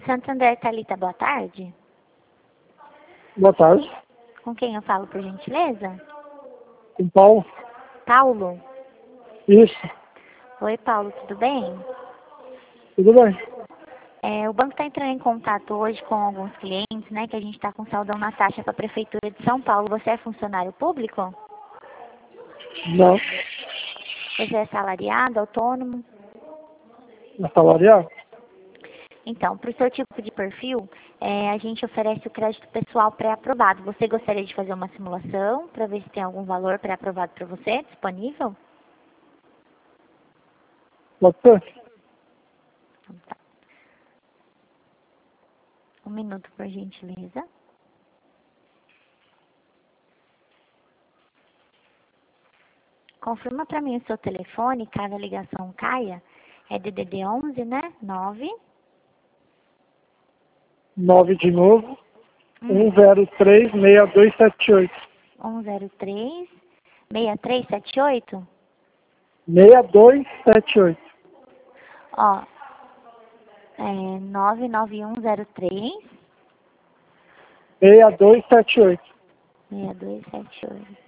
Santander Thalita, boa tarde. Boa tarde. Com quem eu falo, por gentileza? Com Paulo. Paulo? Isso. Oi, Paulo, tudo bem? Tudo bem. O banco está entrando em contato hoje com alguns clientes, né, que a gente está com saldão na taxa para a Prefeitura de São Paulo. Você é funcionário público? Não. Você é assalariado, autônomo? Assalariado? Então, para o seu tipo de perfil, a gente oferece o crédito pessoal pré-aprovado. Você gostaria de fazer uma simulação para ver se tem algum valor pré-aprovado para você disponível? Pode ser? Então, tá. Um minuto, por gentileza. Confirma para mim o seu telefone, caso a ligação caia. É DDD 11, né? 9. 9 de novo. 103-6278. 103 6378? 6278. Ó, 99103 6278. 6278.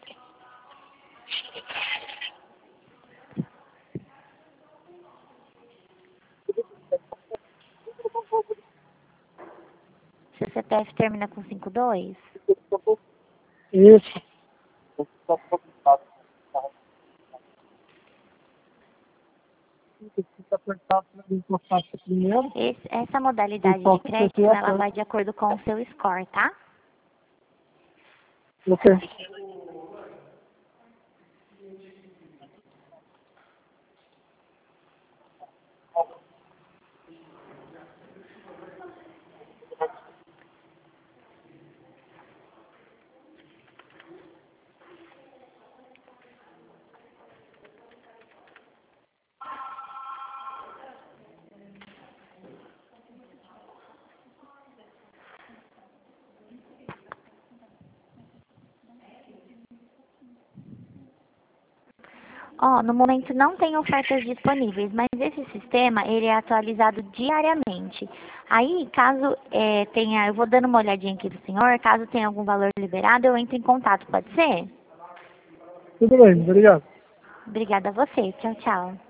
Seu CPF termina com 52? Isso. Fica apertado para encostar aqui primeiro. Essa modalidade de crédito, ela vai de acordo com o seu score, tá? Ok. Ó, no momento não tem ofertas disponíveis, mas esse sistema, ele é atualizado diariamente. Aí, caso tenha, eu vou dando uma olhadinha aqui do senhor, caso tenha algum valor liberado, eu entro em contato, pode ser? Tudo bem, obrigado. Obrigada a você. Tchau, tchau.